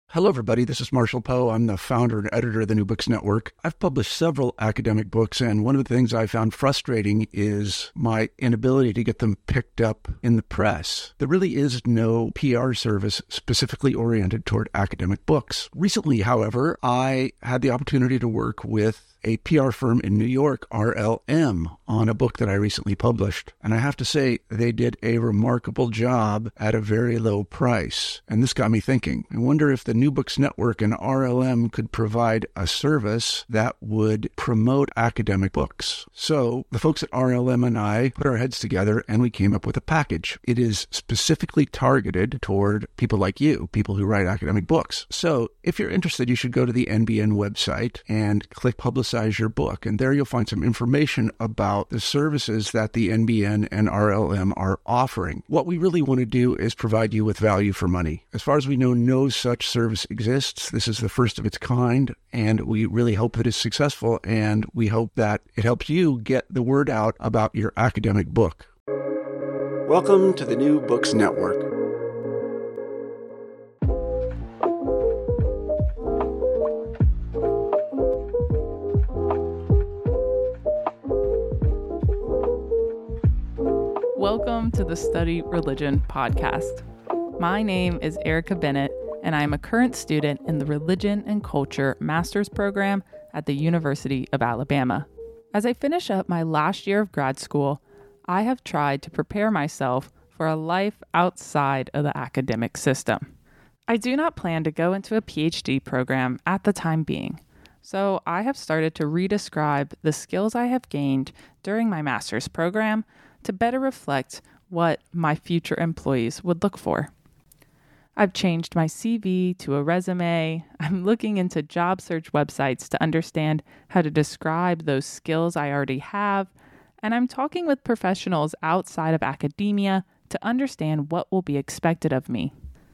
Hello, everybody. This is Marshall Poe. I'm the founder and editor of the New Books Network. I've published several academic books, and one of the things I found frustrating is my inability to get them picked up in the press. There really is no PR service specifically oriented toward academic books. Recently, however, I had the opportunity to work with a PR firm in New York, RLM, on a book that I recently published. And I have to say, they did a remarkable job at a very low price. And this got me thinking. I wonder if the New Books Network and RLM could provide a service that would promote academic books. So the folks at RLM and I put our heads together and we came up with a package. It is specifically targeted toward people like you, people who write academic books. So if you're interested, you should go to the NBN website and click Publicize Your Book. And there you'll find some information about the services that the NBN and RLM are offering. What we really want to do is provide you with value for money. As far as we know, no such service exists. This is the first of its kind, and we really hope that it's successful, and we hope that it helps you get the word out about your academic book. Welcome to the New Books Network. Welcome to the Study Religion podcast. My name is Erica Bennett, and I am a current student in the Religion and Culture Master's Program at the University of Alabama. As I finish up my last year of grad school, I have tried to prepare myself for a life outside of the academic system. I do not plan to go into a PhD program at the time being, so I have started to redescribe the skills I have gained during my master's program to better reflect what my future employees would look for. I've changed my CV to a resume. I'm looking into job search websites to understand how to describe those skills I already have, and I'm talking with professionals outside of academia to understand what will be expected of me.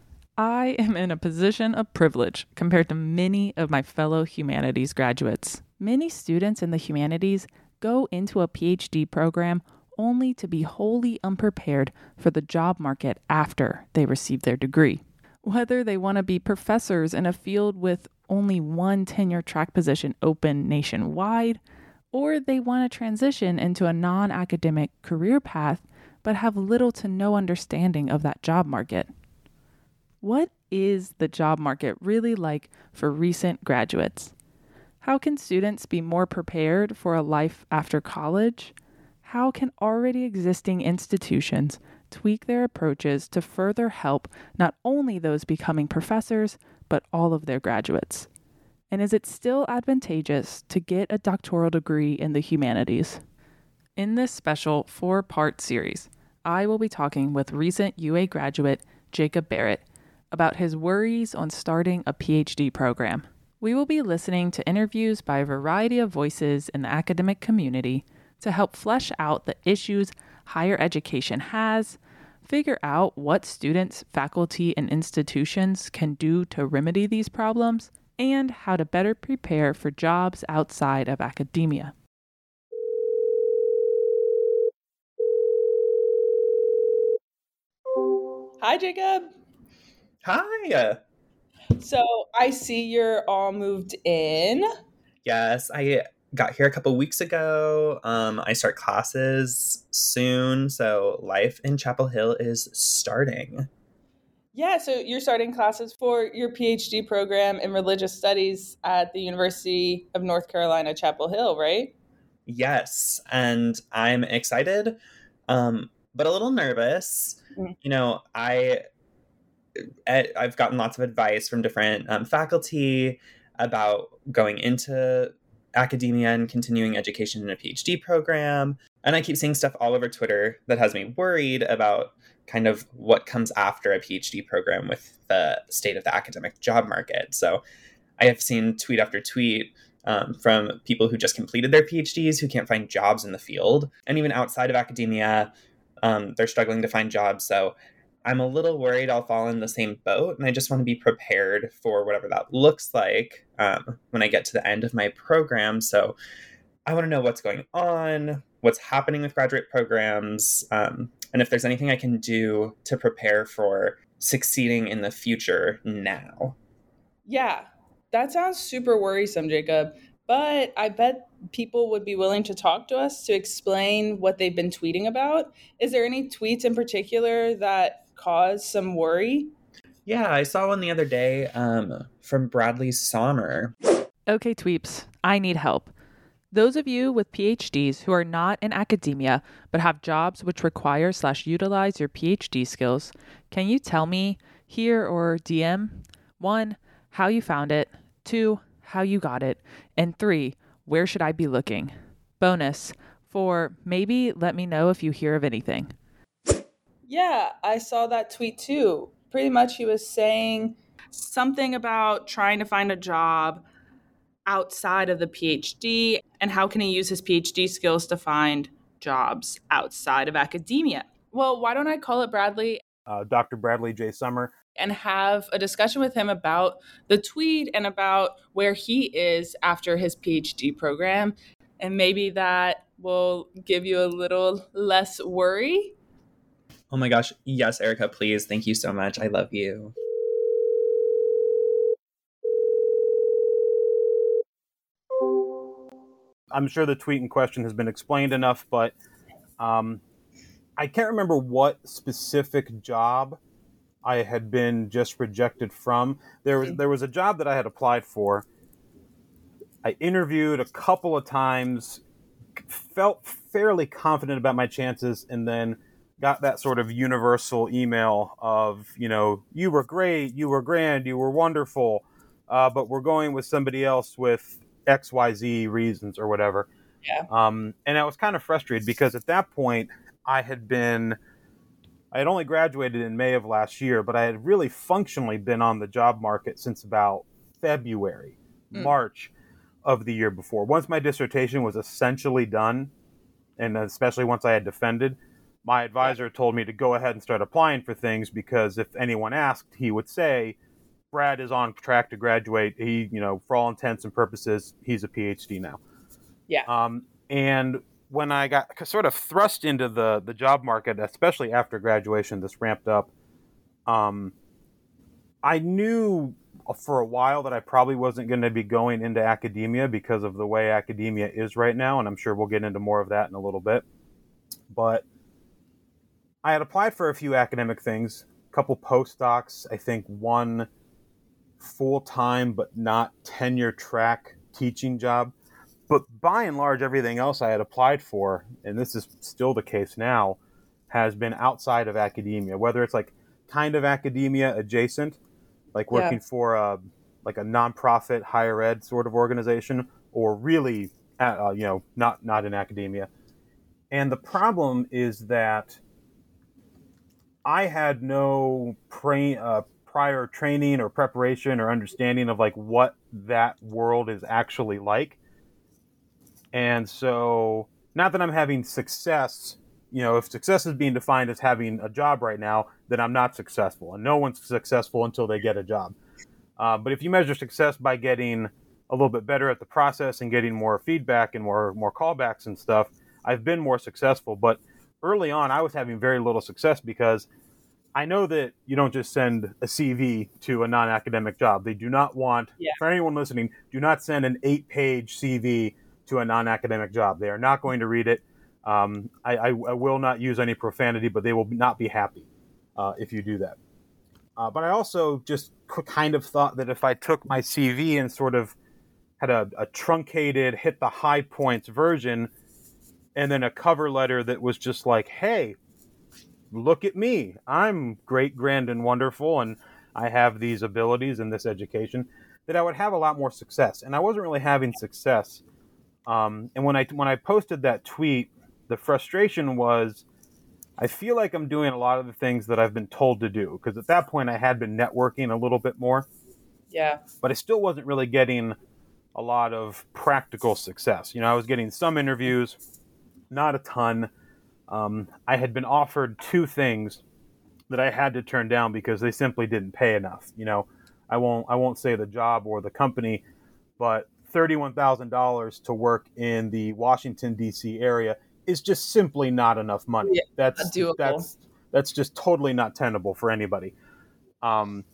I am in a position of privilege compared to many of my fellow humanities graduates. Many students in the humanities go into a PhD program only to be wholly unprepared for the job market after they receive their degree. Whether they want to be professors in a field with only one tenure track position open nationwide, or they want to transition into a non-academic career path but have little to no understanding of that job market. What is the job market really like for recent graduates? How can students be more prepared for a life after college? How can already existing institutions tweak their approaches to further help not only those becoming professors, but all of their graduates? And is it still advantageous to get a doctoral degree in the humanities? In this special 4-part series, I will be talking with recent UA graduate Jacob Barrett about his worries on starting a PhD program. We will be listening to interviews by a variety of voices in the academic community to help flesh out the issues higher education has, figure out what students, faculty, and institutions can do to remedy these problems, and how to better prepare for jobs outside of academia. Hi, Jacob. Hi. So I see you're all moved in. Yes, I got here a couple weeks ago. I start classes soon, so life in Chapel Hill is starting. Yeah, so you're starting classes for your PhD program in religious studies at the University of North Carolina, Chapel Hill, right? Yes, and I'm excited, but a little nervous. You know, I've gotten lots of advice from different faculty about going into academia and continuing education in a PhD program. And I keep seeing stuff all over Twitter that has me worried about kind of what comes after a PhD program with the state of the academic job market. So I have seen tweet after tweet from people who just completed their PhDs who can't find jobs in the field. And even outside of academia, they're struggling to find jobs. So I'm a little worried I'll fall in the same boat, and I just want to be prepared for whatever that looks like when I get to the end of my program. So I want to know what's going on, what's happening with graduate programs, and if there's anything I can do to prepare for succeeding in the future now. Yeah, that sounds super worrisome, Jacob. But I bet people would be willing to talk to us to explain what they've been tweeting about. Is there any tweets in particular that cause some worry? Yeah, I saw one the other day from Bradley Sommer. Okay, tweeps, I need help. Those of you with PhDs who are not in academia but have jobs which require/utilize your PhD skills, can you tell me here or DM 1, how you found it, 2, how you got it, and 3, where should I be looking? Bonus 4, maybe let me know if you hear of anything. Yeah, I saw that tweet too. Pretty much he was saying something about trying to find a job outside of the PhD and how can he use his PhD skills to find jobs outside of academia. Well, why don't I call it Bradley Dr. Bradley J. Sommer, and have a discussion with him about the tweet and about where he is after his PhD program. And maybe that will give you a little less worry. Oh my gosh. Yes, Erica, please. Thank you so much. I love you. I'm sure the tweet in question has been explained enough, but I can't remember what specific job I had been just rejected from. There was a job that I had applied for. I interviewed a couple of times, felt fairly confident about my chances, and then got that sort of universal email of, you were great, you were grand, you were wonderful, but we're going with somebody else with XYZ reasons or whatever. Yeah. And I was kind of frustrated because at that point I had only graduated in May of last year, but I had really functionally been on the job market since about February, March of the year before. Once my dissertation was essentially done, and especially once I had defended, my advisor told me to go ahead and start applying for things because if anyone asked, he would say, Brad is on track to graduate. He, for all intents and purposes, he's a PhD now. Yeah. And when I got sort of thrust into the job market, especially after graduation, this ramped up. I knew for a while that I probably wasn't going to be going into academia because of the way academia is right now, and I'm sure we'll get into more of that in a little bit. But I had applied for a few academic things, a couple postdocs, I think one full-time but not tenure track teaching job. But by and large, everything else I had applied for, and this is still the case now, has been outside of academia, whether it's like kind of academia adjacent, like working for a nonprofit higher ed sort of organization, or really, not in academia. And the problem is that I had no prior training or preparation or understanding of like what that world is actually like. And so, not that I'm having success, if success is being defined as having a job right now, then I'm not successful. And no one's successful until they get a job. But if you measure success by getting a little bit better at the process and getting more feedback and more callbacks and stuff, I've been more successful. But early on, I was having very little success because I know that you don't just send a CV to a non-academic job. They do not want, for anyone listening, do not send an 8-page CV to a non-academic job. They are not going to read it. I will not use any profanity, but they will not be happy if you do that. But I also just kind of thought that if I took my CV and sort of had a truncated, hit the high points version, and then a cover letter that was just like, hey, look at me. I'm great, grand, and wonderful, and I have these abilities and this education, that I would have a lot more success. And I wasn't really having success. And when I posted that tweet, the frustration was, I feel like I'm doing a lot of the things that I've been told to do. Because at that point, I had been networking a little bit more. Yeah. But I still wasn't really getting a lot of practical success. I was getting some interviews, not a ton. I had been offered 2 things that I had to turn down because they simply didn't pay enough. I won't say the job or the company, but $31,000 to work in the Washington, D.C. area is just simply not enough money. Yeah, that's doable. That's just totally not tenable for anybody.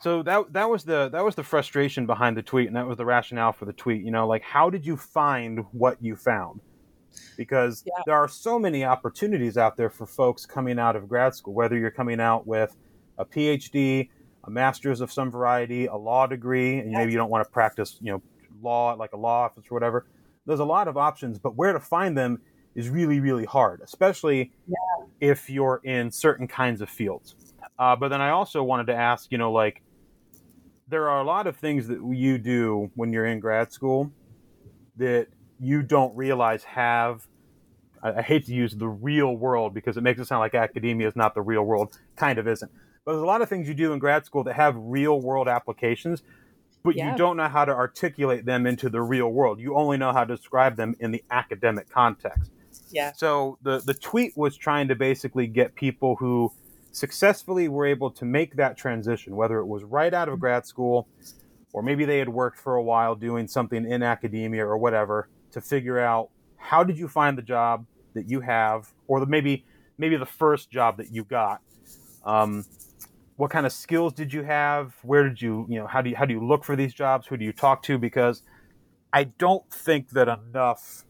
So that was the frustration behind the tweet, and that was the rationale for the tweet. Like, how did you find what you found? Because Yeah. there are so many opportunities out there for folks coming out of grad school, whether you're coming out with a PhD, a master's of some variety, a law degree, and maybe you don't want to practice, law, like a law office or whatever. There's a lot of options, but where to find them is really, really hard, especially if you're in certain kinds of fields. But then I also wanted to ask, like, there are a lot of things that you do when you're in grad school that you don't realize have, I hate to use the real world because it makes it sound like academia is not the real world. Kind of isn't. But there's a lot of things you do in grad school that have real world applications, but you don't know how to articulate them into the real world. You only know how to describe them in the academic context. Yeah. So the tweet was trying to basically get people who successfully were able to make that transition, whether it was right out of grad school or maybe they had worked for a while doing something in academia or whatever, to figure out how did you find the job that you have, or maybe the first job that you got. What kind of skills did you have? Where did you, how do you look for these jobs? Who do you talk to? Because I don't think that enough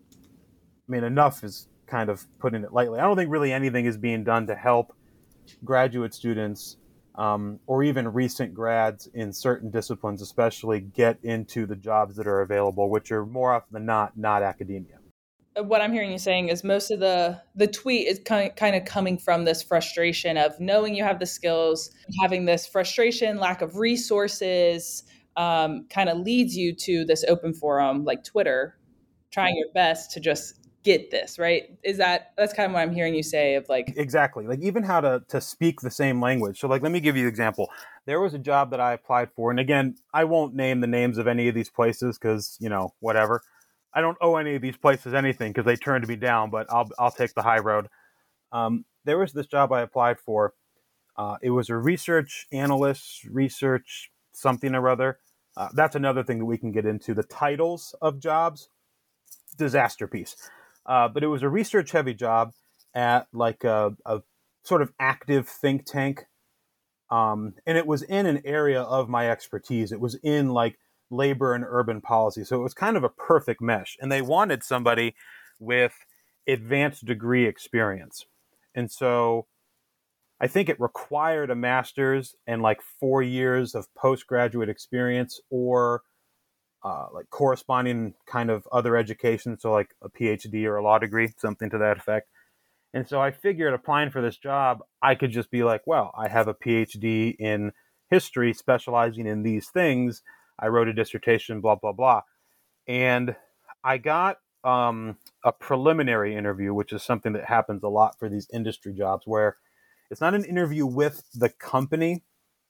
is kind of putting it lightly. I don't think really anything is being done to help graduate students or even recent grads in certain disciplines, especially, get into the jobs that are available, which are more often than not academia. What I'm hearing you saying is most of the tweet is kind of coming from this frustration of knowing you have the skills, having this frustration, lack of resources, kind of leads you to this open forum like Twitter, trying your best to just get this, right? That's kind of what I'm hearing you say of like... Exactly. Like even how to speak the same language. So like, let me give you an example. There was a job that I applied for. And again, I won't name the names of any of these places because, whatever. I don't owe any of these places anything because they turned me down, but I'll take the high road. There was this job I applied for. It was a research analyst, research something or other. That's another thing that we can get into. The titles of jobs, disaster piece. But it was a research-heavy job at like a sort of active think tank. And it was in an area of my expertise. It was in like labor and urban policy. So it was kind of a perfect mesh. And they wanted somebody with advanced degree experience. And so I think it required a master's and like 4 years of postgraduate experience or like corresponding kind of other education. So like a PhD or a law degree, something to that effect. And so I figured applying for this job, I could just be like, well, I have a PhD in history specializing in these things. I wrote a dissertation, blah, blah, blah. And I got a preliminary interview, which is something that happens a lot for these industry jobs, where it's not an interview with the company,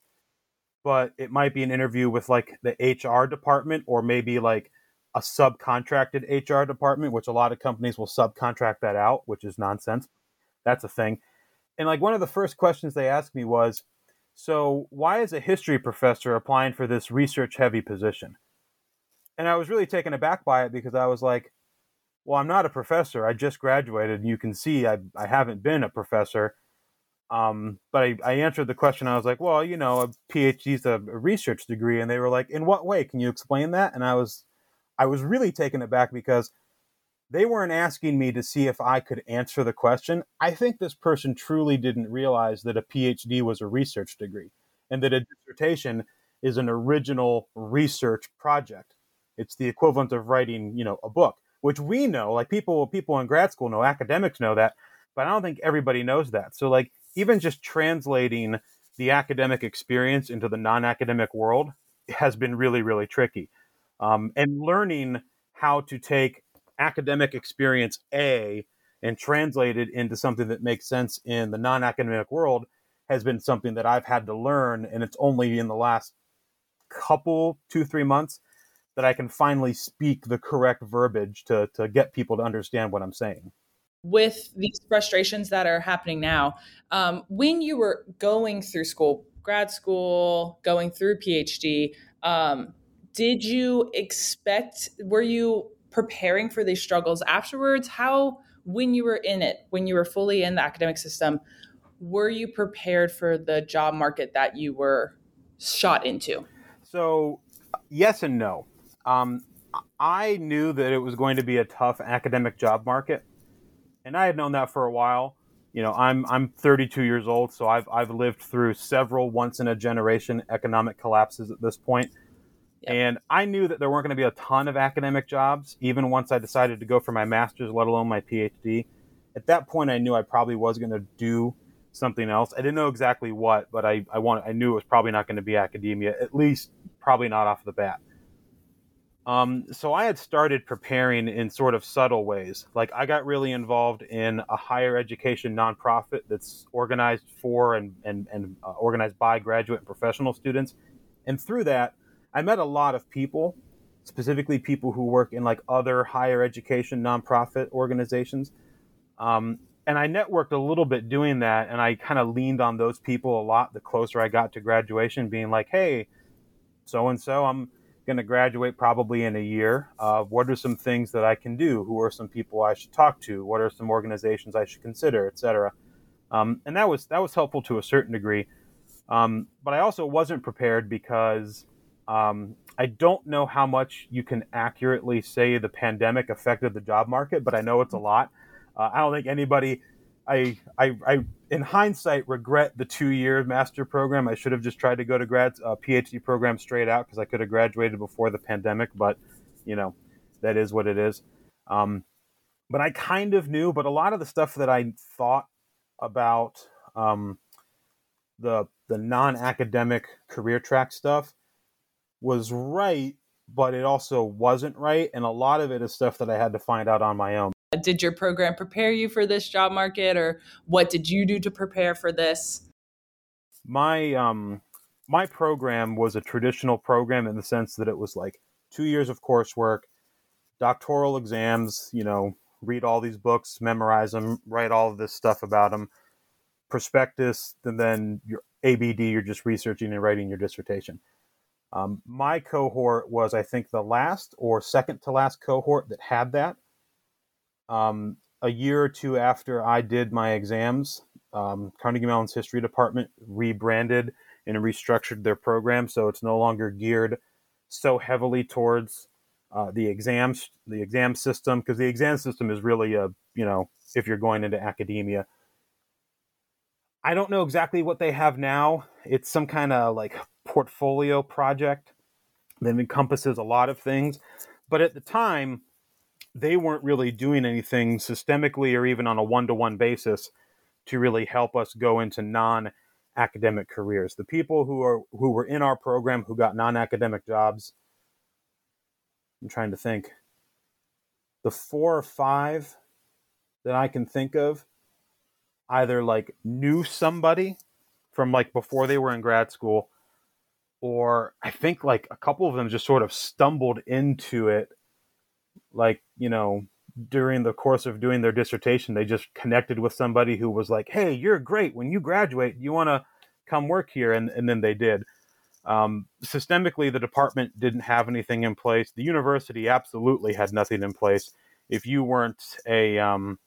but it might be an interview with like the HR department or maybe like a subcontracted HR department, which a lot of companies will subcontract that out, which is nonsense. That's a thing. And like one of the first questions they asked me was, so why is a history professor applying for this research heavy position? And I was really taken aback by it because I was like, well, I'm not a professor. I just graduated. And you can see I haven't been a professor. But I answered the question. I was like, well, a PhD is a research degree. And they were like, in what way? Can you explain that? And I was really taken aback because they weren't asking me to see if I could answer the question. I think this person truly didn't realize that a PhD was a research degree and that a dissertation is an original research project. It's the equivalent of writing, a book, which we know, like people in grad school know, academics know that, but I don't think everybody knows that. So like even just translating the academic experience into the non-academic world has been really, really tricky. And learning how to take academic experience A and translate it into something that makes sense in the non-academic world has been something that I've had to learn. And it's only in the last 2-3 months that I can finally speak the correct verbiage to get people to understand what I'm saying. With these frustrations that are happening now, when you were going through school, grad school, going through PhD, did you were you preparing for these struggles afterwards? When you were in it, when you were fully in the academic system, were you prepared for the job market that you were shot into? So, yes and no. I knew that it was going to be a tough academic job market, and I had known that for a while. I'm 32 years old, so I've lived through several once in a generation economic collapses at this point. Yep. And I knew that there weren't going to be a ton of academic jobs, even once I decided to go for my master's, let alone my PhD. At that point, I knew I probably was going to do something else. I didn't know exactly what, but I knew it was probably not going to be academia, at least probably not off the bat. So I had started preparing in sort of subtle ways. Like, I got really involved in a higher education nonprofit that's organized for and organized by graduate and professional students. And through that, I met a lot of people, specifically people who work in like other higher education nonprofit organizations. And I networked a little bit doing that, and I kind of leaned on those people a lot the closer I got to graduation, being like, hey, so-and-so, I'm going to graduate probably in a year. What are some things that I can do? Who are some people I should talk to? What are some organizations I should consider, et cetera? And that was helpful to a certain degree. But I also wasn't prepared because I don't know how much you can accurately say the pandemic affected the job market, but I know it's a lot. I don't think anybody, I in hindsight regret the 2-year master program. I should have just tried to go to PhD program straight out because I could have graduated before the pandemic, but that is what it is. But I kind of knew, but a lot of the stuff that I thought about the non-academic career track stuff was right, but it also wasn't right. And a lot of it is stuff that I had to find out on my own. Did your program prepare you for this job market, or what did you do to prepare for this? My program was a traditional program in the sense that it was like 2 years of coursework, doctoral exams, read all these books, memorize them, write all of this stuff about them, prospectus, and then your ABD, you're just researching and writing your dissertation. My cohort was, I think, the last or second to last cohort that had that. A year or two after I did my exams, Carnegie Mellon's history department rebranded and restructured their program, so it's no longer geared so heavily towards the exam system, because the exam system is really if you're going into academia. I don't know exactly what they have now. It's some kind of like portfolio project that encompasses a lot of things, but at the time, they weren't really doing anything systemically or even on a one-to-one basis to really help us go into non-academic careers. The people who were in our program who got non-academic jobs, I'm trying to think, the 4 or 5 that I can think of either like knew somebody from like before they were in grad school, or I think like a couple of them just sort of stumbled into it. Like, during the course of doing their dissertation, they just connected with somebody who was like, hey, you're great. When you graduate, you want to come work here? And then they did. Systemically, the department didn't have anything in place. The university absolutely had nothing in place. If you weren't a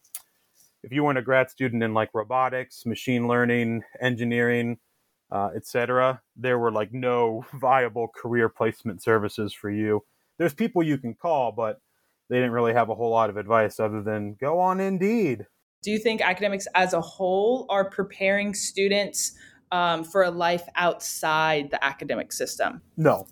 grad student in like robotics, machine learning, engineering, etc., there were like no viable career placement services for you. There's people you can call, but they didn't really have a whole lot of advice other than go on Indeed. Do you think academics as a whole are preparing students for a life outside the academic system? No.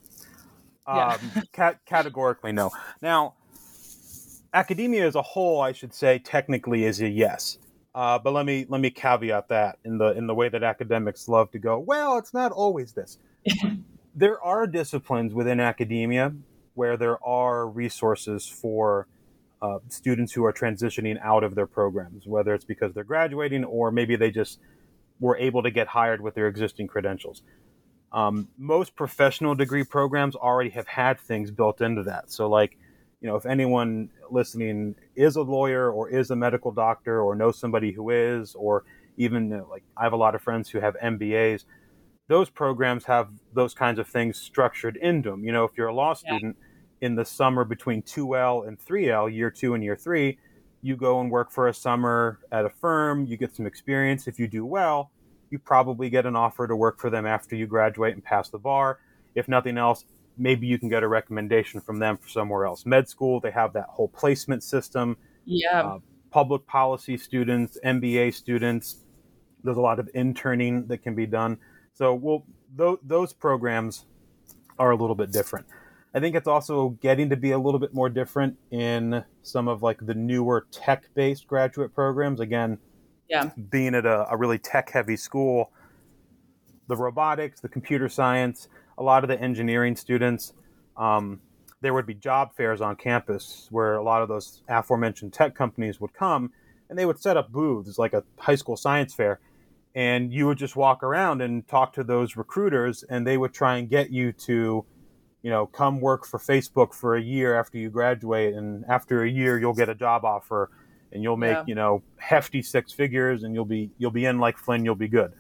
Categorically, no. Now, academia as a whole, I should say, technically is a yes. But let me caveat that in the way that academics love to go, well, it's not always this. There are disciplines within academia where there are resources for students who are transitioning out of their programs, whether it's because they're graduating or maybe they just were able to get hired with their existing credentials. Most professional degree programs already have had things built into that. So like, if anyone listening is a lawyer or is a medical doctor or knows somebody who is, or even like I have a lot of friends who have MBAs, those programs have those kinds of things structured into them. If you're a law student in the summer between 2L and 3L, year 2 and year 3, you go and work for a summer at a firm, you get some experience. If you do well, you probably get an offer to work for them after you graduate and pass the bar. If nothing else, maybe you can get a recommendation from them for somewhere else. Med school, they have that whole placement system. Yeah. Public policy students, MBA students, there's a lot of interning that can be done. So those programs are a little bit different. I think it's also getting to be a little bit more different in some of like the newer tech-based graduate programs. Again, being at a really tech-heavy school, the robotics, the computer science, a lot of the engineering students, there would be job fairs on campus where a lot of those aforementioned tech companies would come, and they would set up booths like a high school science fair. And you would just walk around and talk to those recruiters, and they would try and get you to, come work for Facebook for a year after you graduate. And after a year, you'll get a job offer and you'll make, hefty six figures, and you'll be in like Flynn, you'll be good.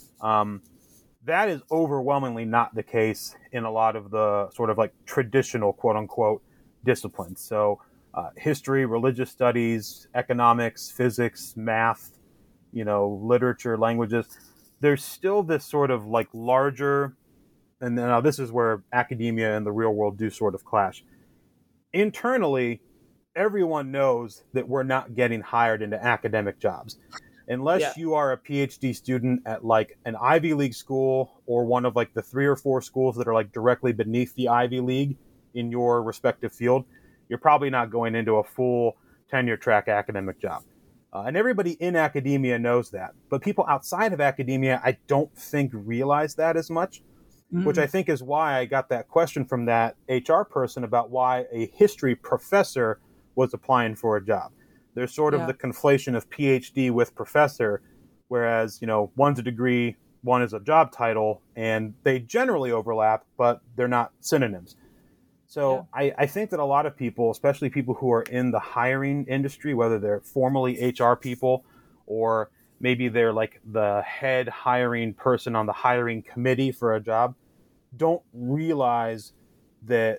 That is overwhelmingly not the case in a lot of the sort of like traditional quote unquote disciplines. So history, religious studies, economics, physics, math, literature, languages, there's still this sort of like larger, and now this is where academia and the real world do sort of clash. Internally, everyone knows that we're not getting hired into academic jobs. Unless you are a PhD student at like an Ivy League school or one of like the 3 or 4 schools that are like directly beneath the Ivy League in your respective field, you're probably not going into a full tenure track academic job. And everybody in academia knows that. But people outside of academia, I don't think realize that as much, which I think is why I got that question from that HR person about why a history professor was applying for a job. There's sort of the conflation of PhD with professor, whereas, one's a degree, one is a job title, and they generally overlap, but they're not synonyms. So I think that a lot of people, especially people who are in the hiring industry, whether they're formally HR people or maybe they're like the head hiring person on the hiring committee for a job, don't realize that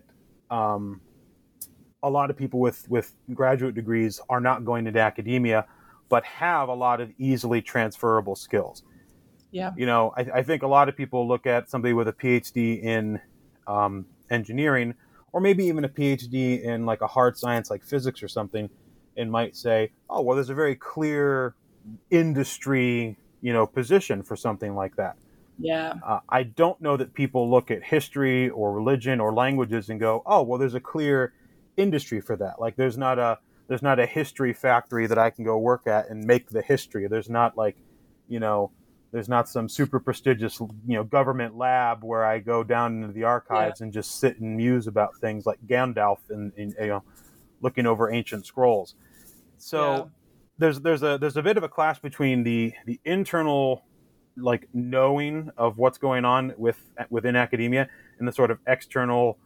a lot of people with graduate degrees are not going into academia, but have a lot of easily transferable skills. Yeah. I think a lot of people look at somebody with a PhD in engineering, or maybe even a PhD in like a hard science like physics or something, and might say, oh, well, there's a very clear industry, position for something like that. Yeah. I don't know that people look at history or religion or languages and go, oh, well, there's a clear industry for that. Like there's not a history factory that I can go work at and make the history. There's not like, there's not some super prestigious, government lab where I go down into the archives and just sit and muse about things like Gandalf and looking over ancient scrolls. So there's a bit of a clash between the internal like knowing of what's going on within academia and the sort of external,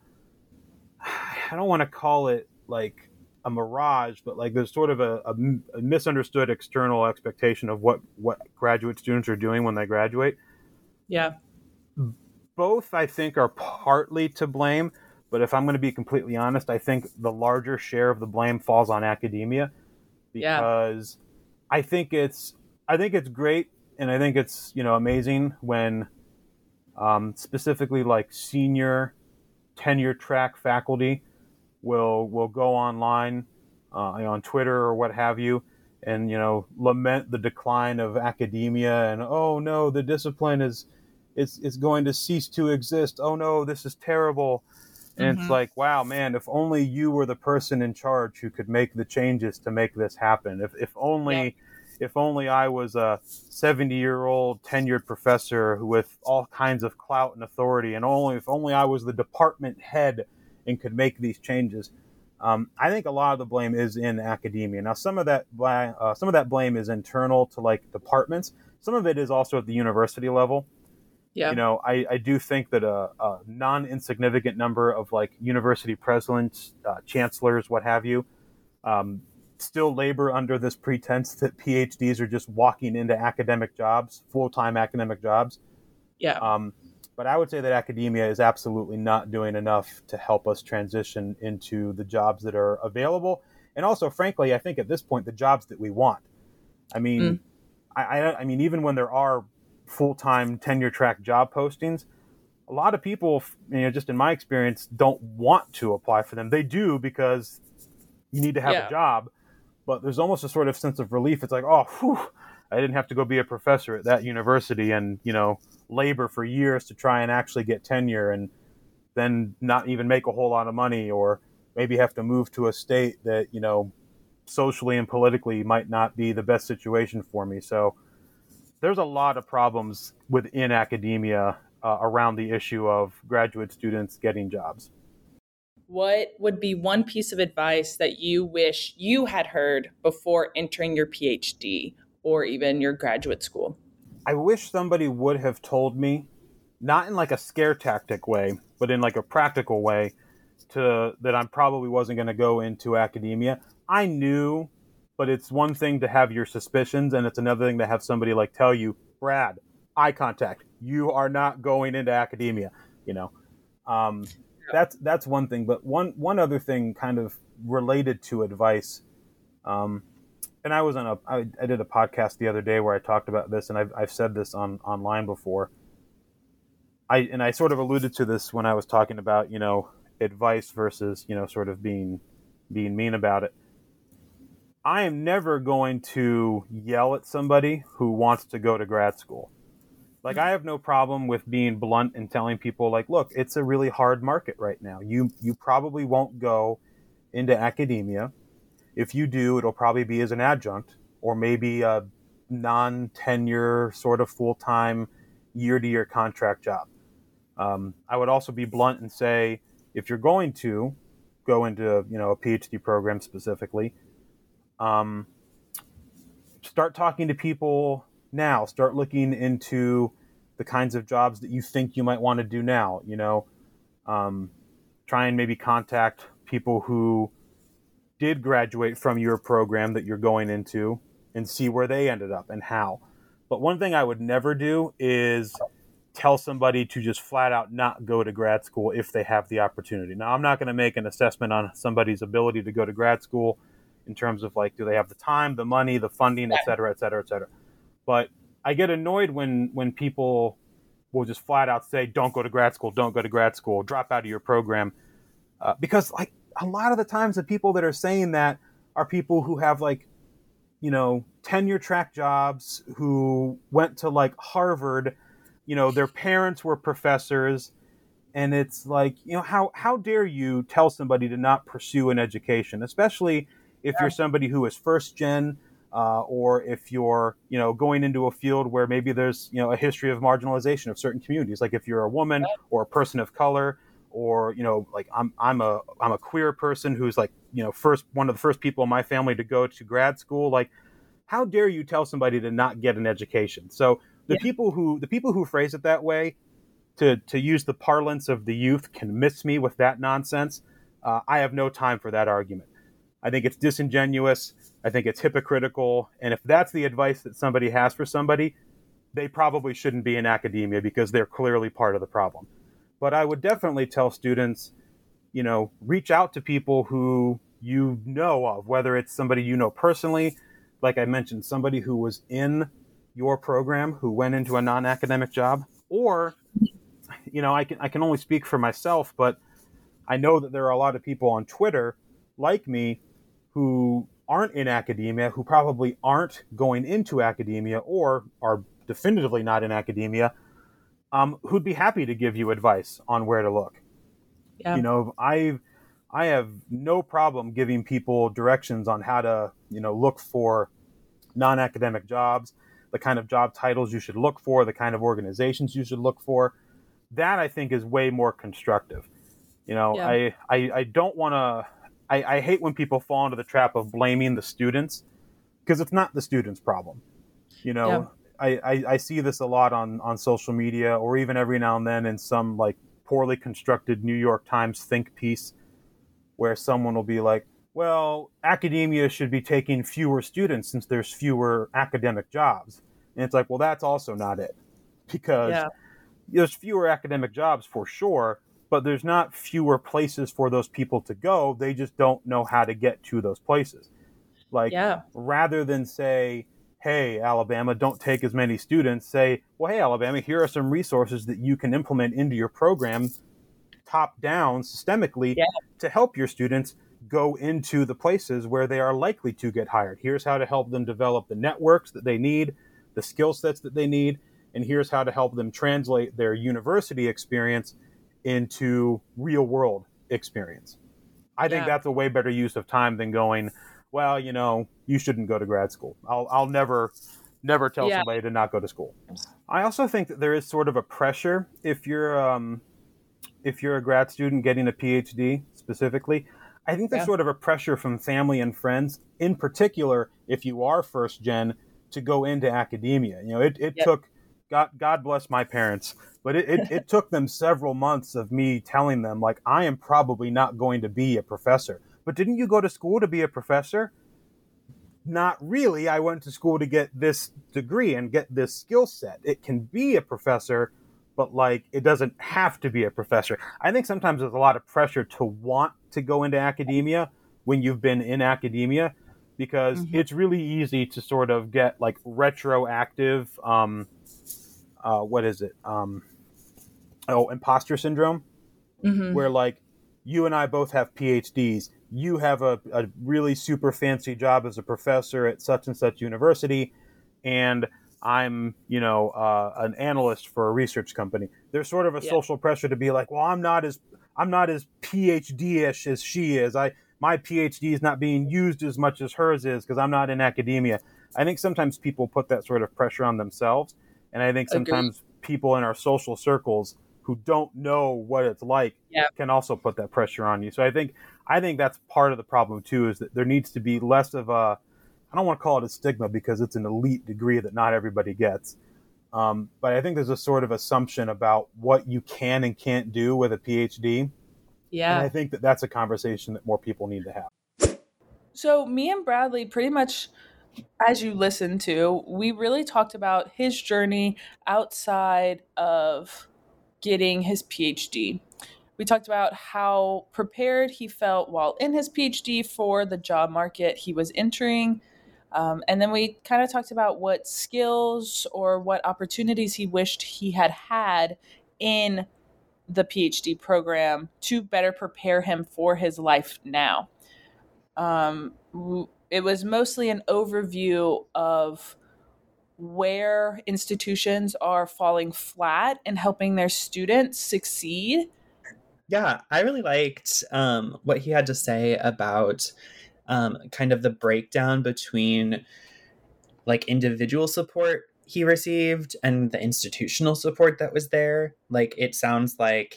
I don't want to call it like a mirage, but like there's sort of a misunderstood external expectation of what graduate students are doing when they graduate. Yeah. Both, I think, are partly to blame, but if I'm going to be completely honest, I think the larger share of the blame falls on academia, because I think it's great, and I think it's amazing when specifically like senior tenure track faculty will go online on Twitter or what have you, and lament the decline of academia, and oh no, the discipline is going to cease to exist. Oh no, this is terrible. And it's like, wow, man, if only you were the person in charge who could make the changes to make this happen. If only I was a 70-year-old tenured professor with all kinds of clout and authority, and if only I was the department head and could make these changes. I think a lot of the blame is in academia. Now, some of that blame is internal to like departments. Some of it is also at the university level. Yeah. I do think that a non-insignificant number of like university presidents, chancellors, what have you, still labor under this pretense that PhDs are just walking into academic jobs, full-time academic jobs. Yeah. But I would say that academia is absolutely not doing enough to help us transition into the jobs that are available. And also, frankly, I think at this point, the jobs that we want. I mean, I mean, even when there are full-time tenure track job postings, a lot of people, just in my experience, don't want to apply for them. They do because you need to have a job, but there's almost a sort of sense of relief. It's like, oh, whew, I didn't have to go be a professor at that university and, labor for years to try and actually get tenure and then not even make a whole lot of money, or maybe have to move to a state that, socially and politically might not be the best situation for me. So there's a lot of problems within academia around the issue of graduate students getting jobs. What would be one piece of advice that you wish you had heard before entering your PhD or even your graduate school? I wish somebody would have told me, not in like a scare tactic way, but in like a practical way, that I probably wasn't going to go into academia. I knew, but it's one thing to have your suspicions, and it's another thing to have somebody like tell you, Brad, eye contact, you are not going into academia. That's one thing. But one other thing kind of related to advice, and I did a podcast the other day where I talked about this, and I've said this online before. I sort of alluded to this when I was talking about, advice versus, sort of being mean about it. I am never going to yell at somebody who wants to go to grad school. Like, I have no problem with being blunt and telling people, like, look, it's a really hard market right now. You probably won't go into academia. If you do, it'll probably be as an adjunct or maybe a non-tenure sort of full-time year-to-year contract job. I would also be blunt and say, if you're going to go into, a PhD program specifically, start talking to people now. Start looking into the kinds of jobs that you think you might want to do now. Try and maybe contact people who did graduate from your program that you're going into and see where they ended up and how. But one thing I would never do is tell somebody to just flat out not go to grad school if they have the opportunity. Now, I'm not going to make an assessment on somebody's ability to go to grad school in terms of like, do they have the time, the money, the funding, et cetera, et cetera, et cetera. But I get annoyed when people will just flat out say, don't go to grad school, drop out of your program. Because like a lot of the times the people that are saying that are people who have like, tenure track jobs, who went to like Harvard, their parents were professors. And it's like, how dare you tell somebody to not pursue an education, especially if you're somebody who is first gen, or if you're, going into a field where maybe there's, a history of marginalization of certain communities. Like if you're a woman or a person of color, or, like I'm a queer person who's like, one of the first people in my family to go to grad school. Like, how dare you tell somebody to not get an education? So the people who phrase it that way, to use the parlance of the youth, can miss me with that nonsense. I have no time for that argument. I think it's disingenuous. I think it's hypocritical. And if that's the advice that somebody has for somebody, they probably shouldn't be in academia because they're clearly part of the problem. But I would definitely tell students, reach out to people who you know of, whether it's somebody you know personally, like I mentioned, somebody who was in your program who went into a non-academic job, or, I can only speak for myself, but I know that there are a lot of people on Twitter like me who aren't in academia, who probably aren't going into academia or are definitively not in academia, who'd be happy to give you advice on where to look. Yeah. I have no problem giving people directions on how to, look for non-academic jobs, the kind of job titles you should look for, the kind of organizations you should look for. That I think is way more constructive. I don't want to. I hate when people fall into the trap of blaming the students, because it's not the students' problem. I see this a lot on social media, or even every now and then in some like poorly constructed New York Times think piece, where someone will be like, well, academia should be taking fewer students since there's fewer academic jobs. And it's like, well, that's also not it, because there's fewer academic jobs for sure, but there's not fewer places for those people to go. They just don't know how to get to those places. Like, rather than say, hey, Alabama, don't take as many students. Say, well, hey, Alabama, here are some resources that you can implement into your program top down systemically to help your students go into the places where they are likely to get hired. Here's how to help them develop the networks that they need, the skill sets that they need, and here's how to help them translate their university experience into real world experience. I think that's a way better use of time than going, well, you shouldn't go to grad school. I'll never tell somebody to not go to school. I also think that there is sort of a pressure if you're a grad student getting a PhD specifically. I think there's sort of a pressure from family and friends, in particular, if you are first gen, to go into academia. It took, God bless my parents, but it took them several months of me telling them, like, I am probably not going to be a professor. But didn't you go to school to be a professor? Not really. I went to school to get this degree and get this skill set. It can be a professor, but it doesn't have to be a professor. I think sometimes there's a lot of pressure to want to go into academia when you've been in academia, because it's really easy to sort of get retroactive, imposter syndrome, where you and I both have PhDs. You have a really super fancy job as a professor at such and such university, and I'm, an analyst for a research company. There's sort of a social pressure to be like, well, I'm not as PhD-ish as she is. My PhD is not being used as much as hers is because I'm not in academia. I think sometimes people put that sort of pressure on themselves, and I think sometimes people in our social circles who don't know what it's like can also put that pressure on you. So I think that's part of the problem too, is that there needs to be less of a, I don't want to call it a stigma because it's an elite degree that not everybody gets. But I think there's a sort of assumption about what you can and can't do with a PhD. Yeah. And I think that that's a conversation that more people need to have. So me and Bradley, pretty much as you listened to, we really talked about his journey outside of getting his PhD. We talked about how prepared he felt while in his PhD for the job market he was entering. And then we kind of talked about what skills or what opportunities he wished he had had in the PhD program to better prepare him for his life now. It was mostly an overview of where institutions are falling flat and helping their students succeed. Yeah, I really liked what he had to say about kind of the breakdown between individual support he received and the institutional support that was there. It sounds like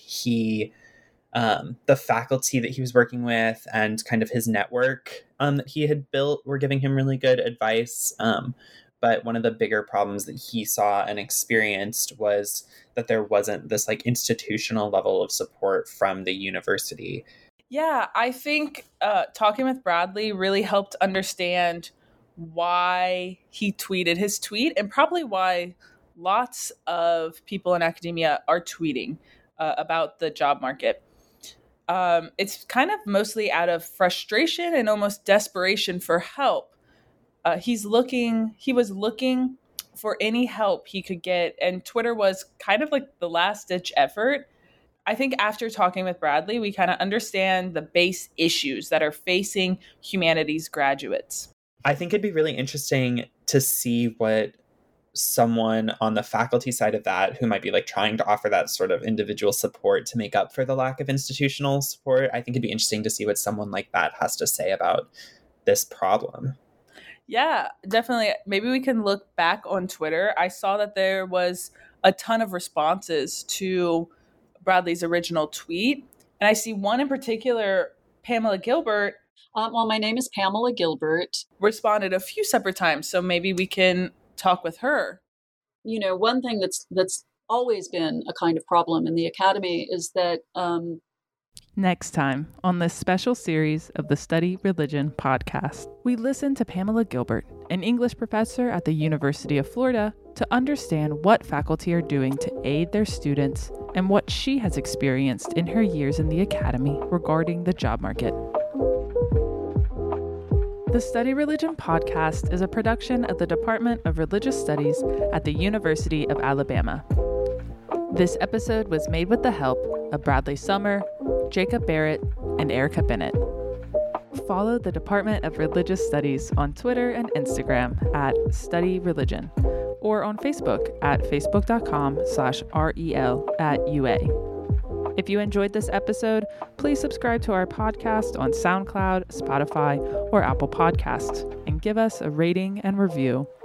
the faculty that he was working with and kind of his network that he had built were giving him really good advice. But one of the bigger problems that he saw and experienced was that there wasn't this institutional level of support from the university. Yeah, I think talking with Bradley really helped understand why he tweeted his tweet, and probably why lots of people in academia are tweeting about the job market. It's kind of mostly out of frustration and almost desperation for help. He was looking for any help he could get, and Twitter was kind of the last ditch effort. I think after talking with Bradley, we kind of understand the base issues that are facing humanities graduates. I think it'd be really interesting to see what someone on the faculty side of that, who might be trying to offer that sort of individual support to make up for the lack of institutional support. I think it'd be interesting to see what someone like that has to say about this problem. Yeah, definitely. Maybe we can look back on Twitter. I saw that there was a ton of responses to Bradley's original tweet. And I see one in particular, Pamela Gilbert. Well, my name is Pamela Gilbert. Responded a few separate times. So maybe we can talk with her. One thing that's always been a kind of problem in the academy is that Next time on this special series of the Study Religion podcast, we listen to Pamela Gilbert, an English professor at the University of Florida, to understand what faculty are doing to aid their students and what she has experienced in her years in the academy regarding the job market. The Study Religion podcast is a production of the Department of Religious Studies at the University of Alabama. This episode was made with the help of Bradley Summer, Jacob Barrett, and Erica Bennett. Follow the Department of Religious Studies on Twitter and Instagram at Study Religion, or on Facebook at facebook.com/rel@UA. If you enjoyed this episode, please subscribe to our podcast on SoundCloud, Spotify, or Apple Podcasts, and give us a rating and review.